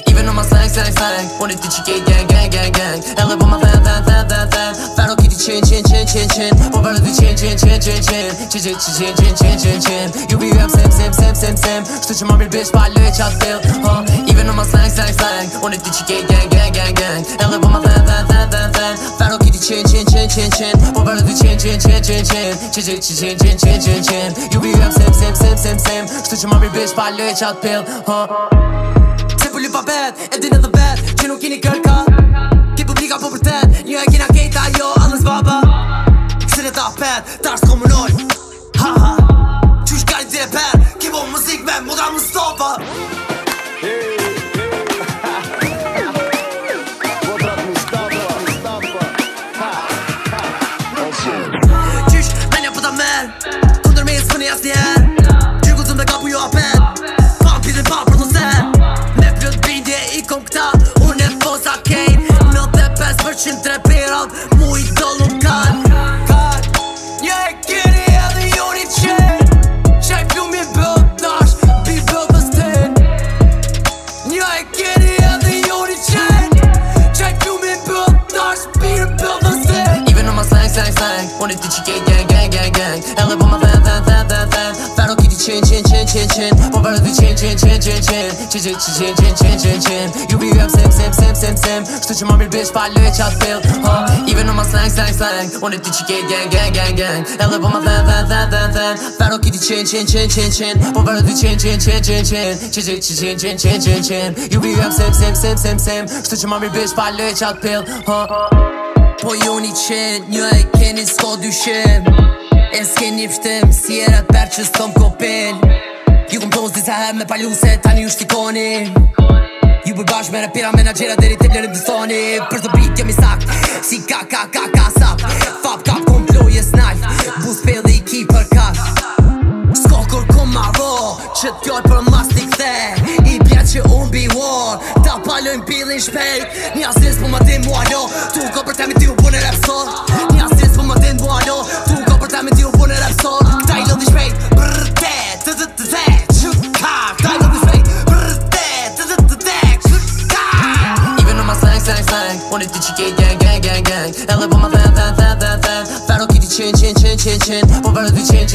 Even on my slang Wanted to chicken gang Ela på mig fan Färd och kitty chin Och bara du chin You be up same Stutcher man blir bitch bara löt chat bill Even on my slang Wanted to chicken gang Ela på mig fan Färd och kitty chin Och bara du chin You be up same Stutcher man blir bitch bara löt chat bill Sepulju pa bet, e din edhe vet Që nuk kini kërka Ki publika po përtet Një e kina kejta jo, allës baba Kësire ta pet, ta është komunoj Haha Qysh ka i dire per Ki bo muzik me Moda Mustafa Qysh, menja po ta mer Kunder me i s'pëni as njerë Gjyku zëm dhe kapu jo apet Pa pirin pa për të ser Unë e fosa kejn 95% trepirat Mu i dollu kan Një e kini edhe ju një qen Qaj plumi bëll tash Bi bëll dhe sten Një e kini edhe ju një qen Qaj plumi bëll tash Bi bëll dhe sten Even on my slang Wanted to chicken gang Ela po my fan Färd och kitty chin Och bara du chin You be up same Stutcher man blir bitch bara löt chat bill Even on my slang Wanted to chicken gang Ela på my fan Färd och kitty chin Och bara du chin You be up same Stutcher man blir bitch bara löt chat bill Po ju një qen, një e keni s'ko dyshim E s'keni pshtim, si e ret per që s'kom kopin Ju kom toz disa her me paluse, tani ju shtikoni Ju përbash me rapira menagera deri të blerim dësoni Për të brit jemi sakt, si sap Fab kap kom ploje snajf, bus pelli i ki për kap S'ko kur kom marro, që t'joj për mas t'i kthe I bjet që unë bi war, ta palojnë pillin shpejt Një asis po më din mua lo, tu ko për temi ti u bune rap sot Një asis po më din mua lo, tu ko për temi ti u bune rap sot Këta i lodhi shpejt, brrte, qka Këta i lodhi shpejt, brrte, qka Even on my slang Wanted to chicken gang Ela po my fan Färd och kitty chin Och bara du chin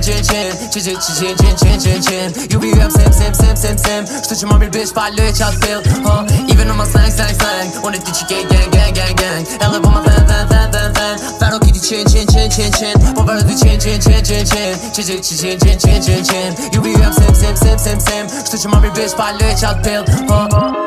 You be up same Stutcher man blir bitch bara löt chat bill Even on my slang Wanted to chicken gang Ela på my fan Färd och kitty chin Och bara du chin You be up same Stutcher man blir bitch bara löt chat bill